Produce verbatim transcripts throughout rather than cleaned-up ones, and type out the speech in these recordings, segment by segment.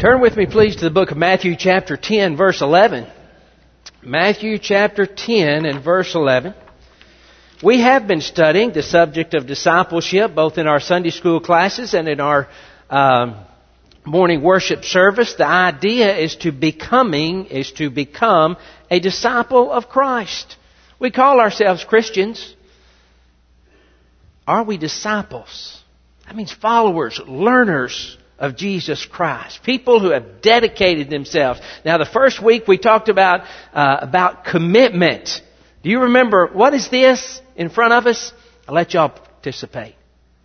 Turn with me, please, to the book of Matthew chapter ten, verse eleven. Matthew chapter ten and verse eleven. We have been studying the subject of discipleship, both in our Sunday school classes and in our um, morning worship service. The idea is to becoming, is to become a disciple of Christ. We call ourselves Christians. Are we disciples? That means followers, learners of Jesus Christ. People who have dedicated themselves. Now, the first week we talked about uh, about commitment. Do you remember, what is this in front of us? I'll let y'all participate.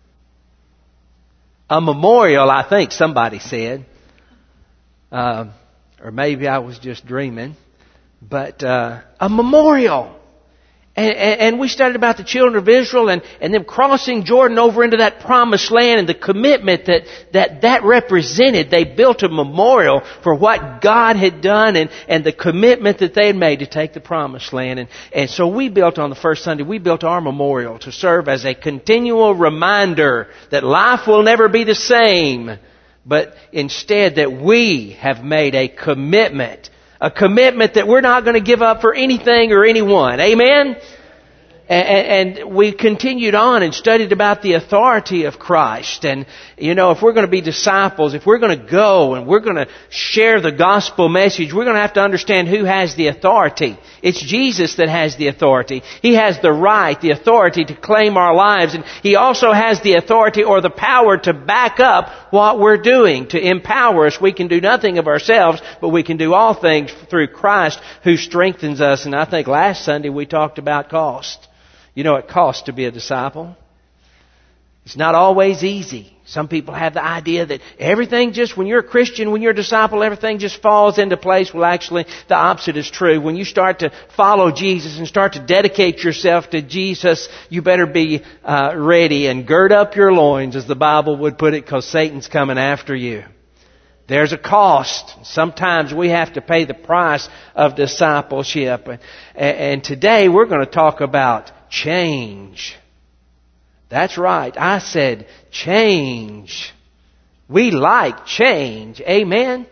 A memorial, I think somebody said. Uh, or maybe I was just dreaming. But uh, a memorial. And, and, and we studied about the children of Israel and, and them crossing Jordan over into that promised land and the commitment that, that that represented. They built a memorial for what God had done and, and the commitment that they had made to take the promised land. And, and so we built on the first Sunday, we built our memorial to serve as a continual reminder that life will never be the same, but instead that we have made a commitment. A commitment that we're not going to give up for anything or anyone. Amen? And, and we continued on and studied about the authority of Christ. And, you know, if we're going to be disciples, if we're going to go and we're going to share the gospel message, we're going to have to understand who has the authority. It's Jesus that has the authority. He has the right, the authority to claim our lives. And He also has the authority or the power to back up what we're doing, to empower us. We can do nothing of ourselves, but we can do all things through Christ who strengthens us. And I think last Sunday we talked about cost. You know, it costs to be a disciple. It's not always easy. Some people have the idea that everything just, when you're a Christian, when you're a disciple, everything just falls into place. Well, actually, the opposite is true. When you start to follow Jesus and start to dedicate yourself to Jesus, you better be uh, ready and gird up your loins, as the Bible would put it, because Satan's coming after you. There's a cost. Sometimes we have to pay the price of discipleship. And today we're going to talk about change. That's right. I said change. We like change. Amen?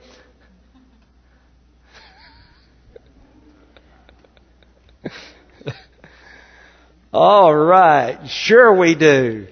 All right. Sure we do.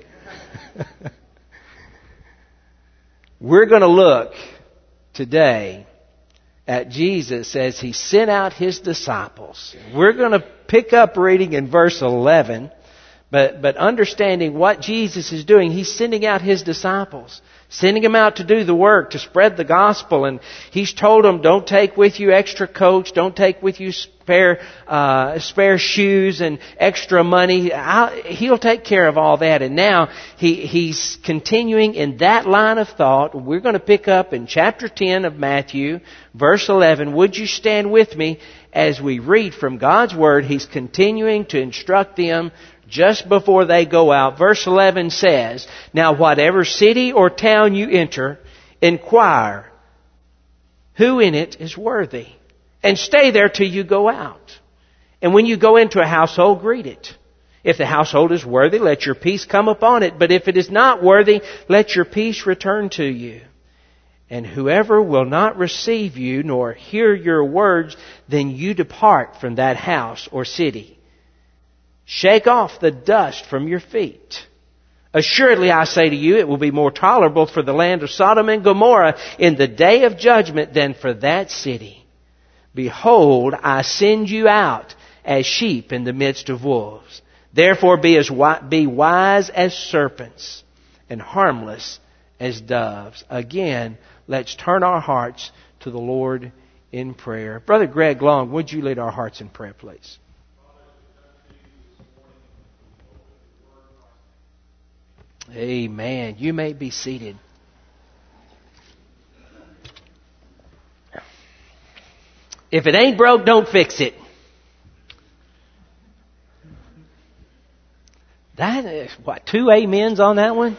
We're going to look today at Jesus as He sent out His disciples. We're going to pick up reading in verse eleven, but, but understanding what Jesus is doing. He's sending out His disciples, sending them out to do the work, to spread the gospel. And He's told them, don't take with you extra coats, don't take with you spare uh, spare shoes and extra money. I'll, he'll take care of all that. And now he, He's continuing in that line of thought. We're going to pick up in chapter ten of Matthew, verse eleven. Would you stand with me as we read from God's Word? He's continuing to instruct them just before they go out. Verse eleven says, "Now whatever city or town you enter, inquire who in it is worthy, and stay there till you go out. And when you go into a household, greet it. If the household is worthy, let your peace come upon it. But if it is not worthy, let your peace return to you. And whoever will not receive you nor hear your words, then you depart from that house or city. Shake off the dust from your feet. Assuredly, I say to you, it will be more tolerable for the land of Sodom and Gomorrah in the day of judgment than for that city. Behold, I send you out as sheep in the midst of wolves. Therefore be as be wise as serpents and harmless as doves." Again, let's turn our hearts to the Lord in prayer. Brother Greg Long, would you lead our hearts in prayer, please? Amen. You may be seated. If it ain't broke, don't fix it. That is, what, two amens on that one?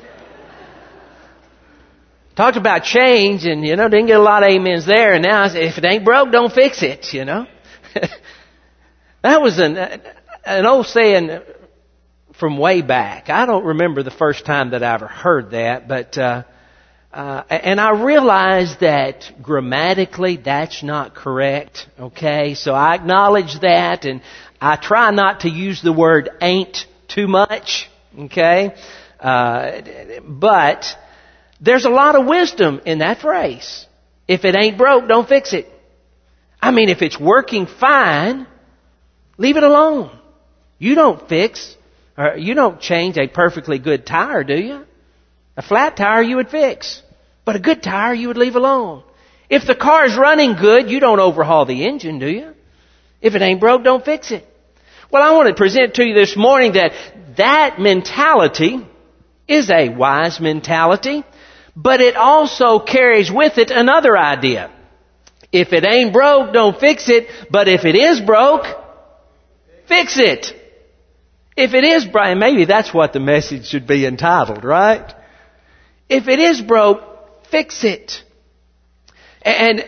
Talked about change and, you know, didn't get a lot of amens there. And now, if it ain't broke, don't fix it, you know. That was an, an old saying from way back. I don't remember the first time that I ever heard that, but uh, Uh, and I realize that grammatically that's not correct, okay? So I acknowledge that, and I try not to use the word ain't too much, okay? Uh, but there's a lot of wisdom in that phrase. If it ain't broke, don't fix it. I mean, if it's working fine, leave it alone. You don't fix, or you don't change a perfectly good tire, do you? A flat tire you would fix. But a good tire you would leave alone. If the car's running good, you don't overhaul the engine, do you? If it ain't broke, don't fix it. Well, I want to present to you this morning that that mentality is a wise mentality, but it also carries with it another idea. If it ain't broke, don't fix it, but if it is broke, fix it. If it is broke, maybe that's what the message should be entitled, right? If it is broke, fix it. And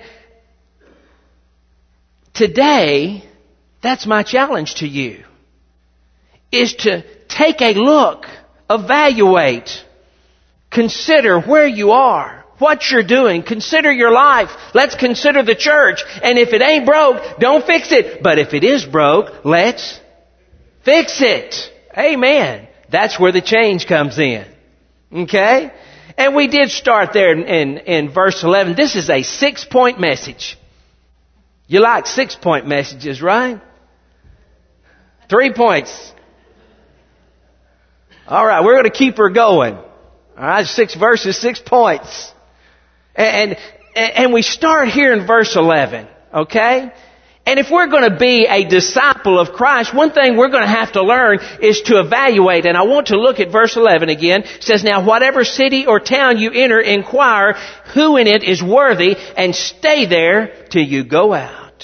today, that's my challenge to you, is to take a look, evaluate, consider where you are, what you're doing, consider your life. Let's consider the church. And if it ain't broke, don't fix it. But if it is broke, let's fix it. Amen. That's where the change comes in. Okay? And we did start there in, in, in verse eleven. This is a six-point message. You like six-point messages, right? Three points. All right, we're going to keep her going. All right, six verses, six points. And, and, and we start here in verse eleven, okay? And if we're going to be a disciple of Christ, one thing we're going to have to learn is to evaluate. And I want to look at verse eleven again. It says, now whatever city or town you enter, inquire who in it is worthy, and stay there till you go out.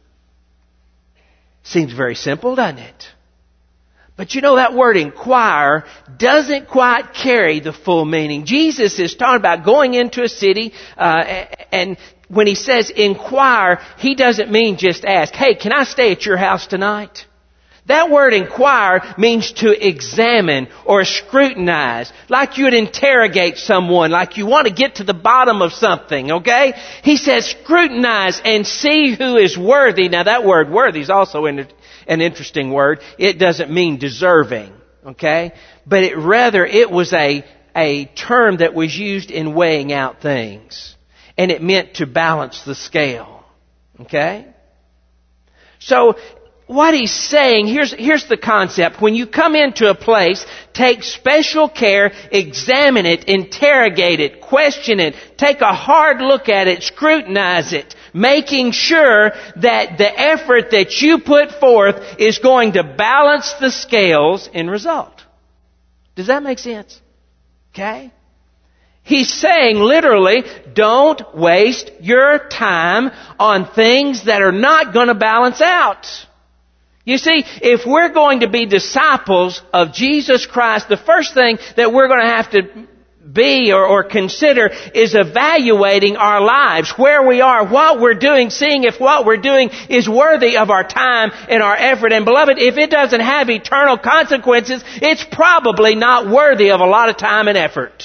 Seems very simple, doesn't it? But you know, that word inquire doesn't quite carry the full meaning. Jesus is talking about going into a city, uh, and when he says inquire, he doesn't mean just ask, hey, can I stay at your house tonight? That word inquire means to examine or scrutinize, like you would interrogate someone, like you want to get to the bottom of something, okay? He says scrutinize and see who is worthy. Now that word worthy is also an interesting word. It doesn't mean deserving, okay? But it rather, it was a, a term that was used in weighing out things. And it meant to balance the scale, okay? So, what he's saying, here's, here's the concept. When you come into a place, take special care, examine it, interrogate it, question it, take a hard look at it, scrutinize it, making sure that the effort that you put forth is going to balance the scales in result. Does that make sense? Okay? He's saying literally, don't waste your time on things that are not going to balance out. You see, if we're going to be disciples of Jesus Christ, the first thing that we're going to have to be or, or consider is evaluating our lives, where we are, what we're doing, seeing if what we're doing is worthy of our time and our effort. And beloved, if it doesn't have eternal consequences, it's probably not worthy of a lot of time and effort.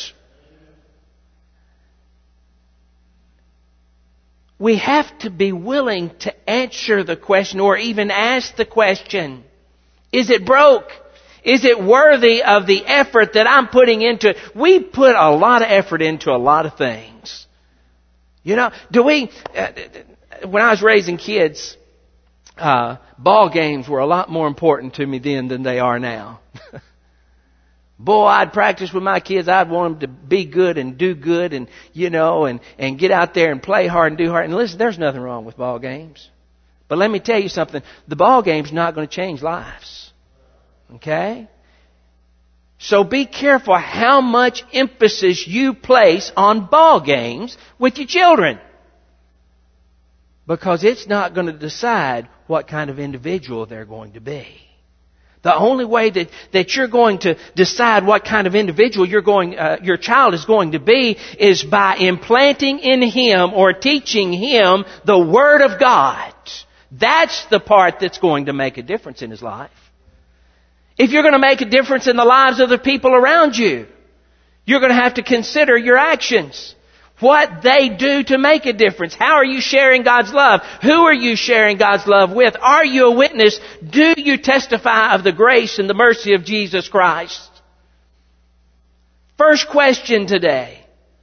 We have to be willing to answer the question or even ask the question, is it broke? Is it worthy of the effort that I'm putting into it? We put a lot of effort into a lot of things. You know, do we, uh, when I was raising kids, uh, ball games were a lot more important to me then than they are now. Boy, I'd practice with my kids. I'd want them to be good and do good and, you know, and, and get out there and play hard and do hard. And listen, there's nothing wrong with ball games. But let me tell you something. The ball game's not going to change lives. Okay? So be careful how much emphasis you place on ball games with your children. Because it's not going to decide what kind of individual they're going to be. The only way that, that you're going to decide what kind of individual you're going, uh, your child is going to be is by implanting in him or teaching him the Word of God. That's the part that's going to make a difference in his life. If you're going to make a difference in the lives of the people around you, you're going to have to consider your actions. What they do to make a difference. How are you sharing God's love? Who are you sharing God's love with? Are you a witness? Do you testify of the grace and the mercy of Jesus Christ? First question today.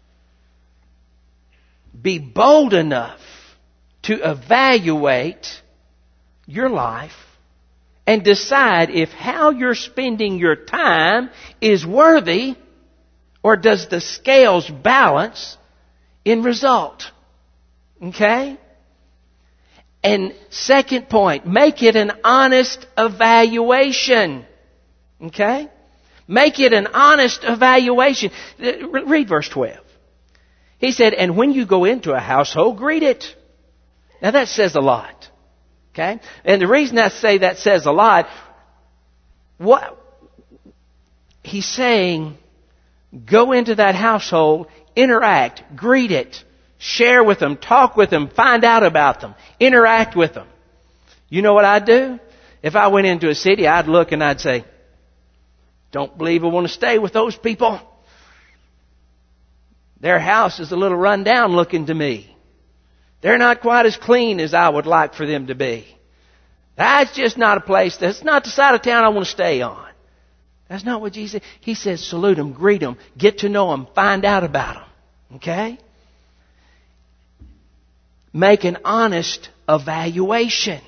Be bold enough to evaluate your life and decide if how you're spending your time is worthy, or does the scales balance in result. Okay? And second point, make it an honest evaluation. Okay? Make it an honest evaluation. Read verse twelve. He said, and when you go into a household, greet it. Now that says a lot. Okay? And the reason I say that says a lot, what he's saying, go into that household, interact, greet it, share with them, talk with them, find out about them, interact with them. You know what I'd do? If I went into a city, I'd look and I'd say, don't believe I want to stay with those people. Their house is a little run down looking to me. They're not quite as clean as I would like for them to be. That's just not a place, that's not the side of town I want to stay on. That's not what Jesus said. He says salute them, greet them, get to know them, find out about them. Okay? Make an honest evaluation.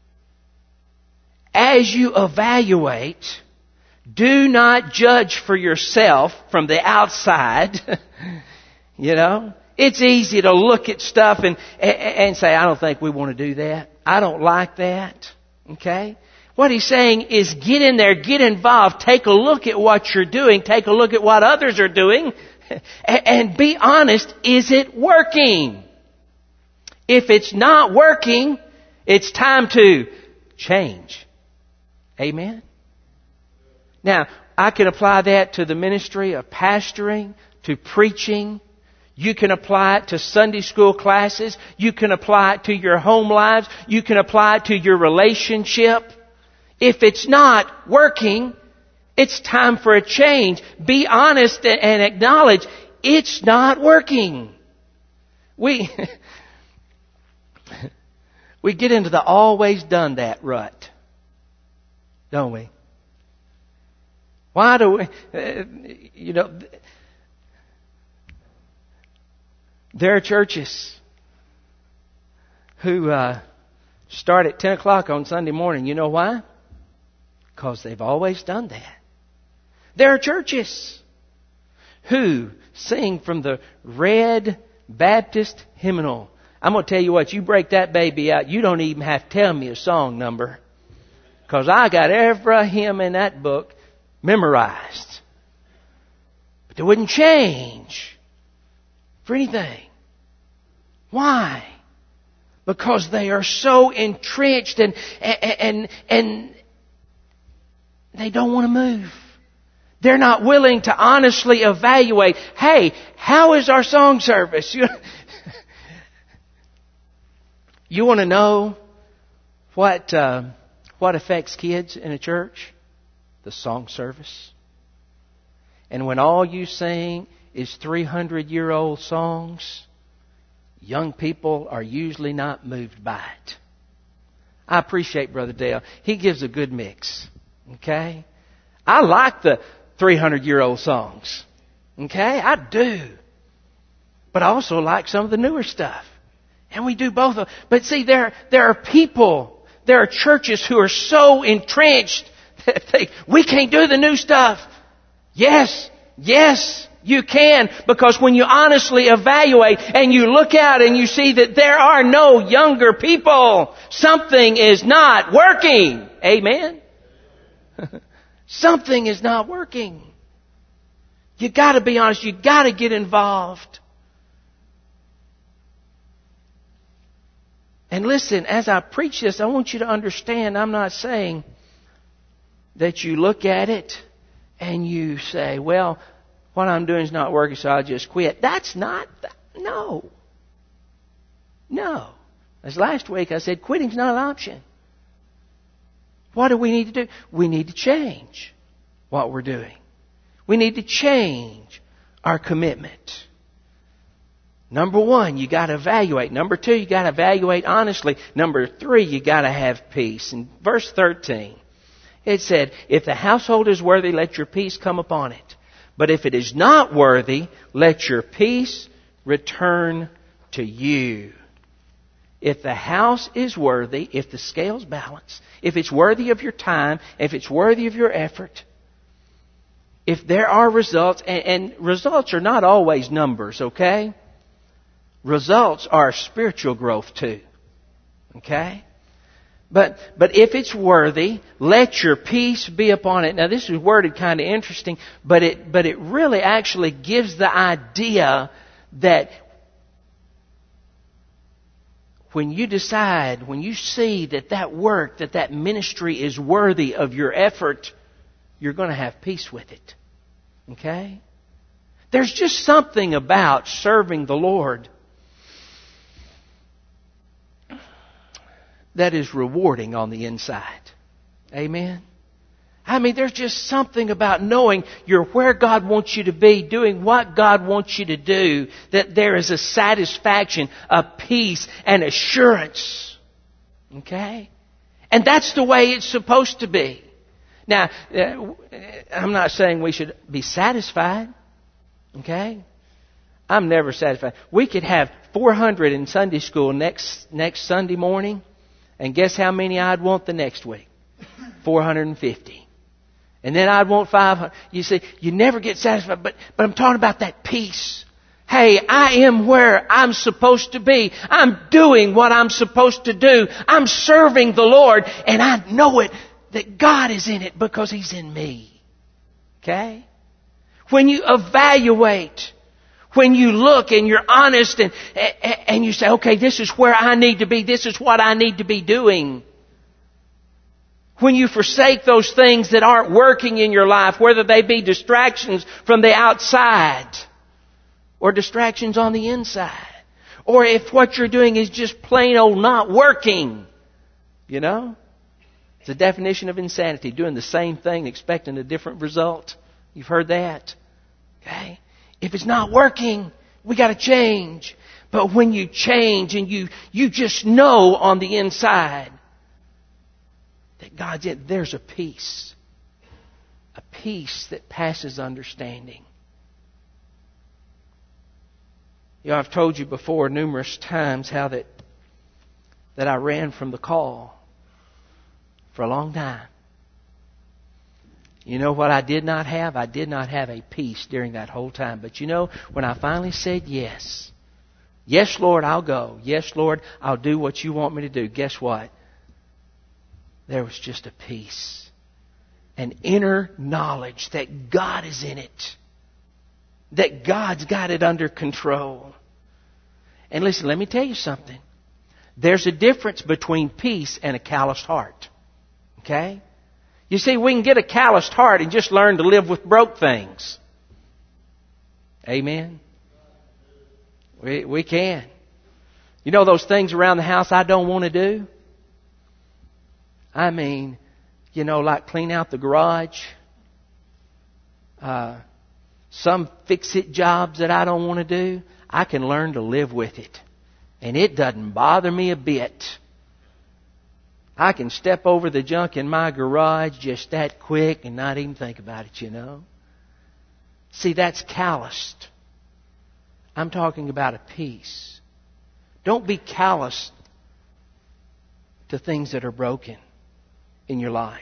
As you evaluate, do not judge for yourself from the outside. You know? It's easy to look at stuff and, and say, I don't think we want to do that. I don't like that. Okay? What he's saying is get in there, get involved, take a look at what you're doing, take a look at what others are doing, and be honest, is it working? If it's not working, it's time to change. Amen? Now, I can apply that to the ministry of pastoring, to preaching. You can apply it to Sunday school classes. You can apply it to your home lives. You can apply it to your relationship. If it's not working, it's time for a change. Be honest and acknowledge it's not working. We, we get into the always done that rut, don't we? Why do we, uh, you know, there are churches who uh, start at ten o'clock on Sunday morning. You know why? Because they've always done that. There are churches who sing from the Red Baptist Hymnal. I'm going to tell you what, you break that baby out, you don't even have to tell me a song number. Because I got every hymn in that book memorized. But they wouldn't change for anything. Why? Because they are so entrenched and and and, and they don't want to move. They're not willing to honestly evaluate, hey, how is our song service? You, you want to know what uh, what affects kids in a church? The song service. And when all you sing is three hundred year old songs, young people are usually not moved by it. I appreciate Brother Dale. He gives a good mix. Okay? I like the three hundred year old songs. Okay? I do. But I also like some of the newer stuff. And we do both of them. But see, there, there are people, there are churches who are so entrenched that they, we can't do the new stuff. Yes, yes, you can. Because when you honestly evaluate and you look out and you see that there are no younger people, something is not working. Amen? Something is not working. You got to be honest. You got to get involved. And listen, as I preach this, I want you to understand, I'm not saying that you look at it and you say, well, what I'm doing is not working, so I'll just quit. That's not, no. No. As last week I said, quitting's not an option. What do we need to do? We need to change what we're doing. We need to change our commitment. Number one, you got to evaluate. Number two, you got to evaluate honestly. Number three, you got to have peace. In verse thirteen, it said, if the household is worthy, let your peace come upon it. But if it is not worthy, let your peace return to you. If the house is worthy, if the scales balance, if it's worthy of your time, if it's worthy of your effort, if there are results, and, and results are not always numbers, okay? Results are spiritual growth too. Okay? But but if it's worthy, let your peace be upon it. Now this is worded kind of interesting, but it but it really actually gives the idea that when you decide, when you see that that work, that that ministry is worthy of your effort, you're going to have peace with it. Okay? There's just something about serving the Lord that is rewarding on the inside. Amen? I mean, there's just something about knowing you're where God wants you to be, doing what God wants you to do, that there is a satisfaction, a peace, and assurance. Okay? And that's the way it's supposed to be. Now, I'm not saying we should be satisfied. Okay? I'm never satisfied. We could have four hundred in Sunday school next next Sunday morning, and guess how many I'd want the next week? four hundred fifty. And then I'd want five hundred. You see, you never get satisfied, but, but I'm talking about that peace. Hey, I am where I'm supposed to be. I'm doing what I'm supposed to do. I'm serving the Lord, and I know it, that God is in it because He's in me. Okay? When you evaluate, when you look and you're honest and, and you say, okay, this is where I need to be. This is what I need to be doing. When you forsake those things that aren't working in your life, whether they be distractions from the outside or distractions on the inside, or if what you're doing is just plain old not working, you know, it's a definition of insanity, doing the same thing expecting a different result. You've heard that. Okay? If it's not working, we got to change. But when you change and you, you just know on the inside that God's in, there's a peace. A peace that passes understanding. You know, I've told you before numerous times how that, that I ran from the call for a long time. You know what I did not have? I did not have a peace during that whole time. But you know, when I finally said yes, yes, Lord, I'll go. Yes, Lord, I'll do what you want me to do. Guess what? There was just a peace. An inner knowledge that God is in it. That God's got it under control. And listen, let me tell you something. There's a difference between peace and a calloused heart. Okay? You see, we can get a calloused heart and just learn to live with broke things. Amen? We, we can. You know those things around the house I don't want to do? I mean, you know, like clean out the garage. Uh, some fix-it jobs that I don't want to do. I can learn to live with it. And it doesn't bother me a bit. I can step over the junk in my garage just that quick and not even think about it, you know. See, that's calloused. I'm talking about a peace. Don't be callous to things that are broken in your life.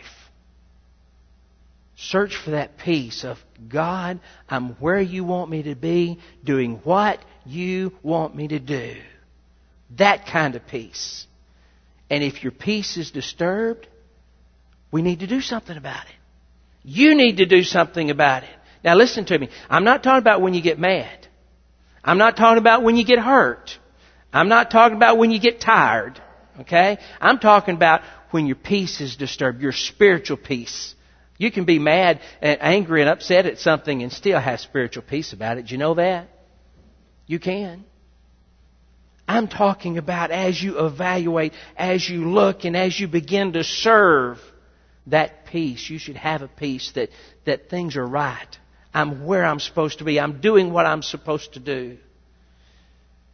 Search for that peace of, God, I'm where you want me to be, doing what you want me to do. That kind of peace. And if your peace is disturbed, we need to do something about it. You need to do something about it. Now listen to me. I'm not talking about when you get mad. I'm not talking about when you get hurt. I'm not talking about when you get tired. Okay? I'm talking about when your peace is disturbed, your spiritual peace. You can be mad and angry and upset at something and still have spiritual peace about it. Do you know that? You can. I'm talking about as you evaluate, as you look, and as you begin to serve that peace. You should have a peace that, that things are right. I'm where I'm supposed to be. I'm doing what I'm supposed to do.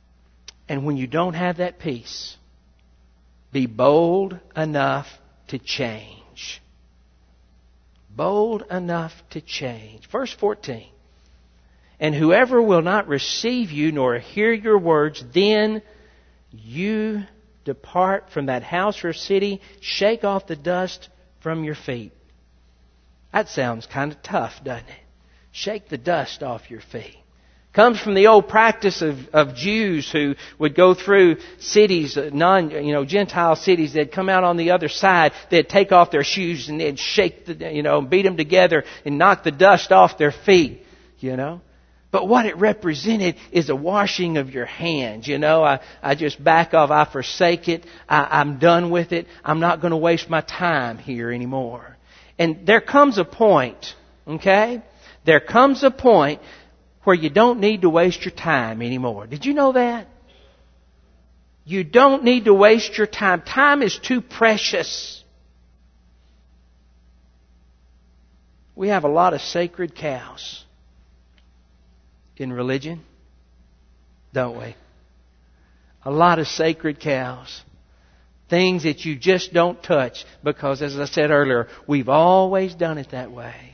And when you don't have that peace, be bold enough to change. Bold enough to change. Verse fourteen. And whoever will not receive you nor hear your words, then you depart from that house or city, shake off the dust from your feet. That sounds kind of tough, doesn't it? Shake the dust off your feet. Comes from the old practice of, of Jews who would go through cities, non, you know, Gentile cities. They'd come out on the other side. They'd take off their shoes and they'd shake the, you know, beat them together and knock the dust off their feet, you know. But what it represented is a washing of your hands. You know, I, I just back off. I forsake it. I, I'm done with it. I'm not going to waste my time here anymore. And there comes a point, okay? There comes a point where you don't need to waste your time anymore. Did you know that? You don't need to waste your time. Time is too precious. We have a lot of sacred cows in religion, don't we? A lot of sacred cows. Things that you just don't touch because, as I said earlier, we've always done it that way.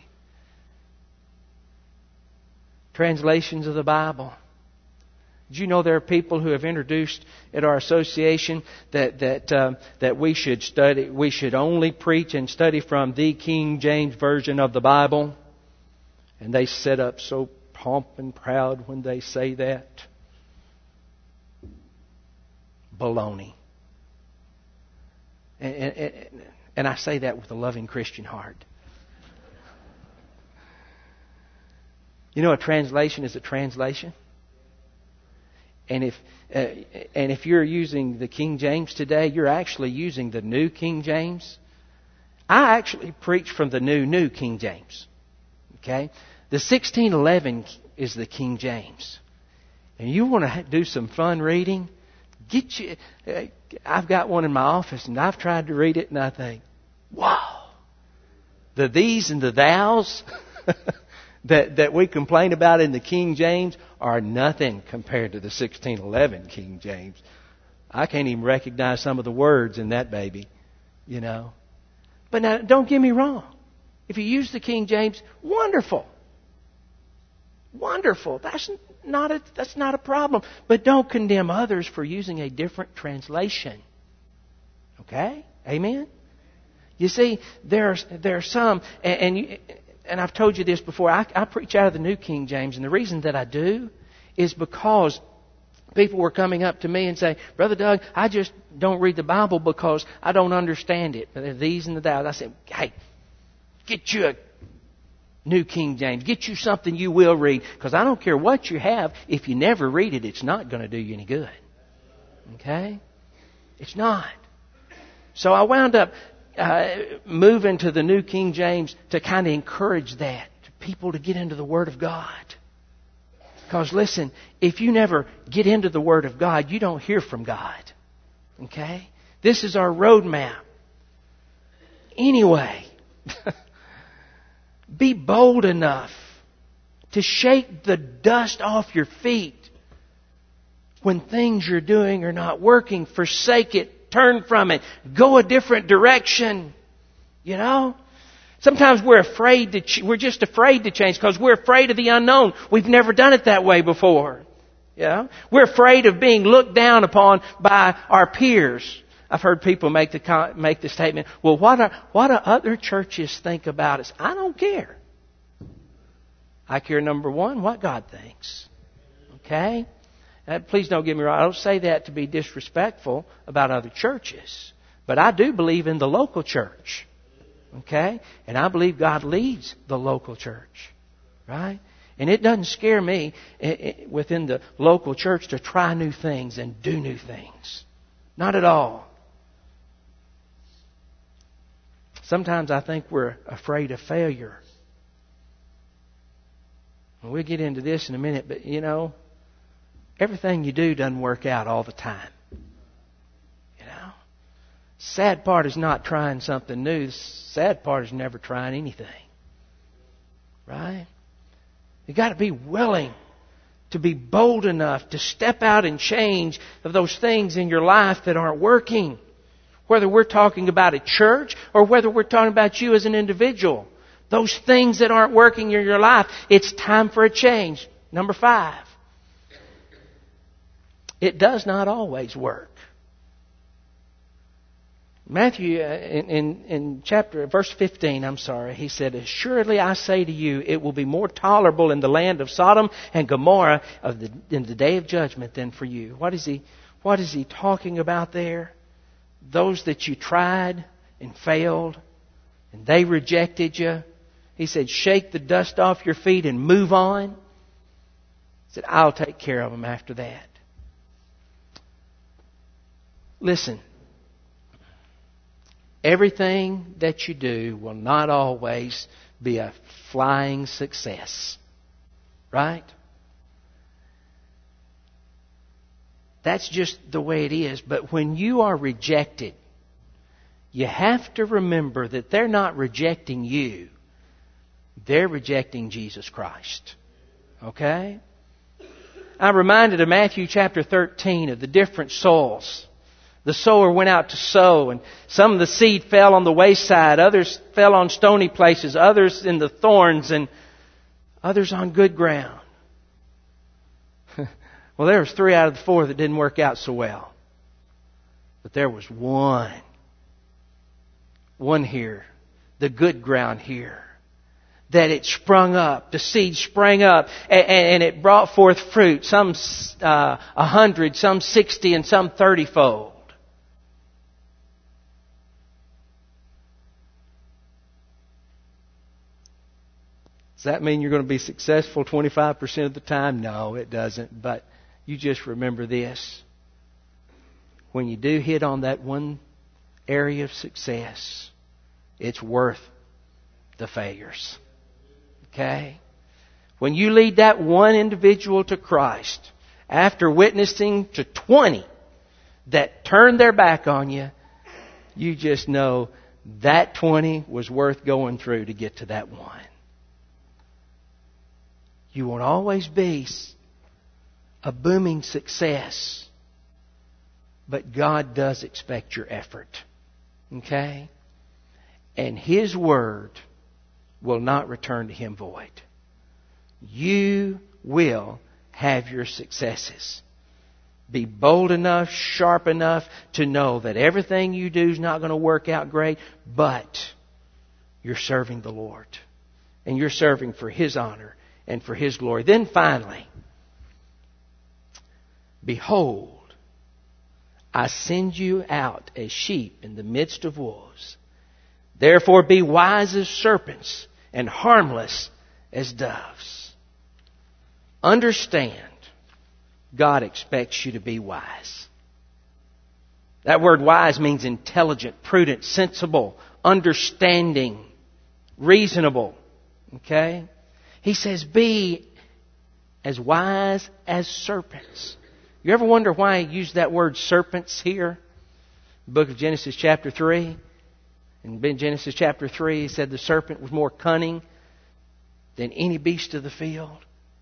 Translations of the Bible. Did you know there are people who have introduced at our association that that um, that we should study, we should only preach and study from the King James Version of the Bible, and they sit up so pomp and proud when they say that. Baloney. And, and, and I say that with a loving Christian heart. You know, a translation is a translation. And if uh, and if you're using the King James today, you're actually using the New King James. I actually preach from the New New King James. Okay? The sixteen eleven is the King James. And you want to do some fun reading? Get you. Uh, I've got one in my office, and I've tried to read it, and I think, wow, the these and the thous that that we complain about in the King James are nothing compared to the sixteen eleven King James. I can't even recognize some of the words in that baby, you know. But now, don't get me wrong. If you use the King James, wonderful. Wonderful. That's not a, that's not a problem. But don't condemn others for using a different translation. Okay? Amen? You see, there's there are some, and and, you, and I've told you this before, I, I preach out of the New King James, and the reason that I do is because people were coming up to me and saying, Brother Doug, I just don't read the Bible because I don't understand it. These and the thous. I said, hey, get you a New King James. Get you something you will read. Because I don't care what you have. If you never read it, it's not going to do you any good. Okay? It's not. So I wound up uh, moving to the New King James to kind of encourage that. To people to get into the Word of God. Because listen, if you never get into the Word of God, you don't hear from God. Okay? This is our roadmap. Anyway... Be bold enough to shake the dust off your feet when things you're doing are not working. Forsake it. Turn from it. Go a different direction. You know? Sometimes we're afraid to, ch- we're just afraid to change because we're afraid of the unknown. We've never done it that way before. You know? We're afraid of being looked down upon by our peers. I've heard people make the make the statement, well, what are, what do other churches think about us? I don't care. I care, number one, what God thinks. Okay? Uh, please don't get me wrong. I don't say that to be disrespectful about other churches. But I do believe in the local church. Okay? And I believe God leads the local church. Right? And it doesn't scare me within the local church to try new things and do new things. Not at all. Sometimes I think we're afraid of failure. And we'll get into this in a minute, but you know, everything you do doesn't work out all the time. You know? Sad part is not trying something new. The sad part is never trying anything. Right? You got to be willing to be bold enough to step out and change of those things in your life that aren't working. Whether we're talking about a church or whether we're talking about you as an individual. Those things that aren't working in your life, it's time for a change. Number five. It does not always work. Matthew, uh, in, in, in chapter, verse fifteen, I'm sorry, he said, "Assuredly I say to you, it will be more tolerable in the land of Sodom and Gomorrah of the, in the day of judgment than for you." What is he, what is he talking about there? Those that you tried and failed, and they rejected you. He said, shake the dust off your feet and move on. He said, I'll take care of them after that. Listen. Everything that you do will not always be a flying success. Right? That's just the way it is. But when you are rejected, you have to remember that they're not rejecting you. They're rejecting Jesus Christ. Okay? I'm reminded of Matthew chapter thirteen of the different soils. The sower went out to sow, and some of the seed fell on the wayside, others fell on stony places, others in the thorns, and others on good ground. Well, there was three out of the four that didn't work out so well. But there was one. One here. The good ground here. That it sprung up. The seed sprang up. And, and it brought forth fruit. Some uh, a hundred, some sixty, and some thirty-fold. Does that mean you're going to be successful twenty-five percent of the time? No, it doesn't. But you just remember this. When you do hit on that one area of success, it's worth the failures. Okay? When you lead that one individual to Christ, after witnessing to twenty that turned their back on you, you just know that twenty was worth going through to get to that one. You won't always be a booming success. But God does expect your effort. Okay? And His Word will not return to Him void. You will have your successes. Be bold enough, sharp enough to know that everything you do is not going to work out great, but you're serving the Lord. And you're serving for His honor and for His glory. Then finally, behold, I send you out as sheep in the midst of wolves. Therefore be wise as serpents and harmless as doves. Understand, God expects you to be wise. That word wise means intelligent, prudent, sensible, understanding, reasonable. Okay? He says, be as wise as serpents. You ever wonder why he used that word serpents here? The book of Genesis chapter three. In Genesis chapter three, he said the serpent was more cunning than any beast of the field.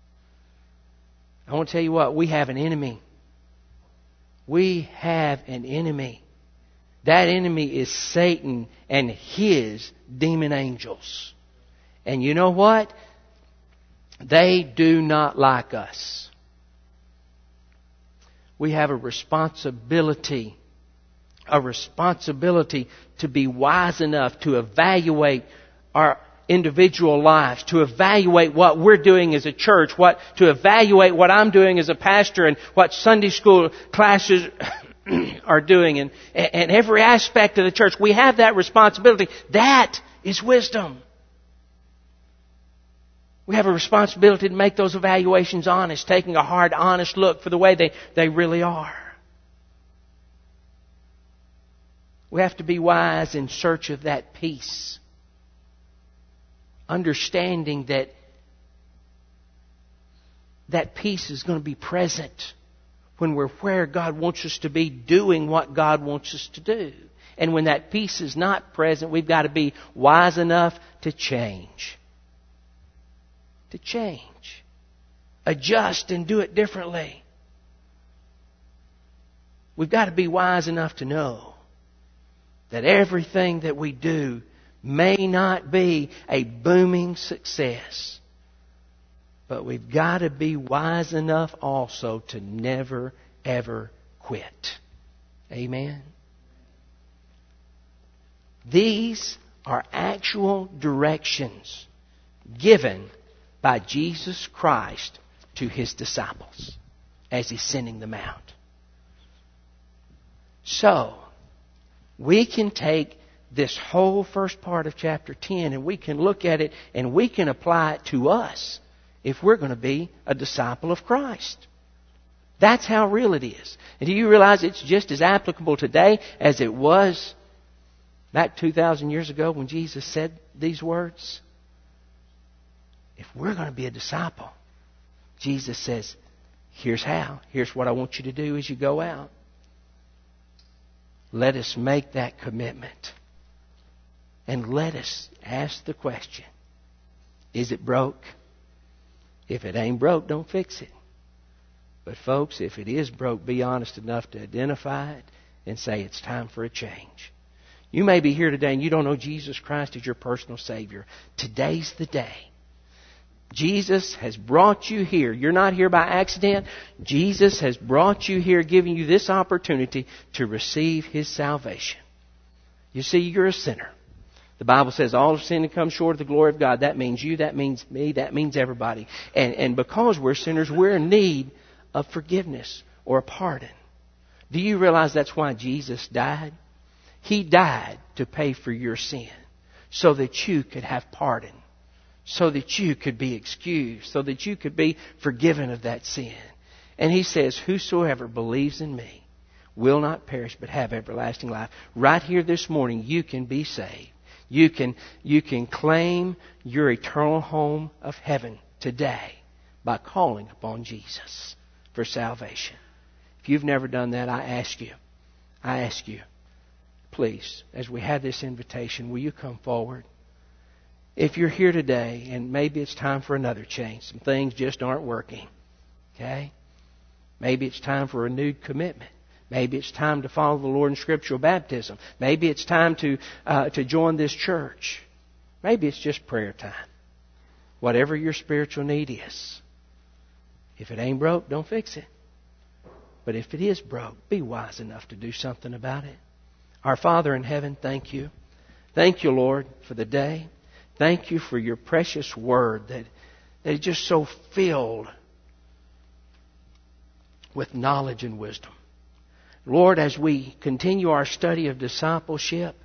I want to tell you what, we have an enemy. We have an enemy. That enemy is Satan and his demon angels. And you know what? They do not like us. We have a responsibility, a responsibility to be wise enough to evaluate our individual lives, to evaluate what we're doing as a church, what to evaluate what I'm doing as a pastor, and what Sunday school classes are doing, and, and every aspect of the church. We have that responsibility. That is wisdom. We have a responsibility to make those evaluations honest, taking a hard, honest look for the way they, they really are. We have to be wise in search of that peace. Understanding that that peace is going to be present when we're where God wants us to be, doing what God wants us to do. And when that peace is not present, we've got to be wise enough to change. To change. adjust and do it differently. We've got to be wise enough to know that everything that we do may not be a booming success. But we've got to be wise enough also to never, ever quit. Amen. These are actual directions given by Jesus Christ to His disciples as He's sending them out. So, we can take this whole first part of chapter ten and we can look at it and we can apply it to us if we're going to be a disciple of Christ. That's how real it is. And do you realize it's just as applicable today as it was back two thousand years ago when Jesus said these words? If we're going to be a disciple, Jesus says, here's how. Here's what I want you to do as you go out. Let us make that commitment. And let us ask the question, is it broke? If it ain't broke, don't fix it. But folks, if it is broke, be honest enough to identify it and say it's time for a change. You may be here today and you don't know Jesus Christ as your personal Savior. Today's the day. Jesus has brought you here. You're not here by accident. Jesus has brought you here, giving you this opportunity to receive His salvation. You see, you're a sinner. The Bible says all have sinned and come short of the glory of God. That means you, that means me, that means everybody. And, and because we're sinners, we're in need of forgiveness or a pardon. Do you realize that's why Jesus died? He died to pay for your sin so that you could have pardon, so that you could be excused, so that you could be forgiven of that sin. And He says, whosoever believes in me will not perish but have everlasting life. Right here this morning, you can be saved. You can, you can claim your eternal home of heaven today by calling upon Jesus for salvation. If you've never done that, I ask you, I ask you, please, as we have this invitation, will you come forward? If you're here today and maybe it's time for another change, some things just aren't working, okay? Maybe it's time for a renewed commitment. Maybe it's time to follow the Lord in scriptural baptism. Maybe it's time to uh, to join this church. Maybe it's just prayer time. Whatever your spiritual need is. If it ain't broke, don't fix it. But if it is broke, be wise enough to do something about it. Our Father in heaven, thank you. Thank you, Lord, for the day. Thank you for your precious word that, that is just so filled with knowledge and wisdom. Lord, as we continue our study of discipleship,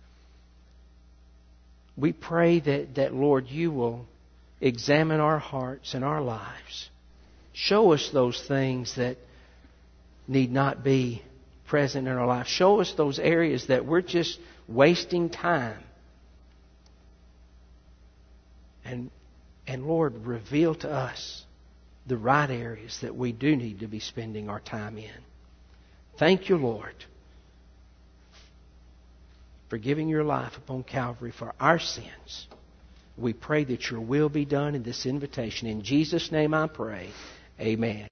we pray that, that, Lord, you will examine our hearts and our lives. Show us those things that need not be present in our life. Show us those areas that we're just wasting time. And, and Lord, reveal to us the right areas that we do need to be spending our time in. Thank you, Lord, for giving your life upon Calvary for our sins. We pray that your will be done in this invitation. In Jesus' name I pray. Amen.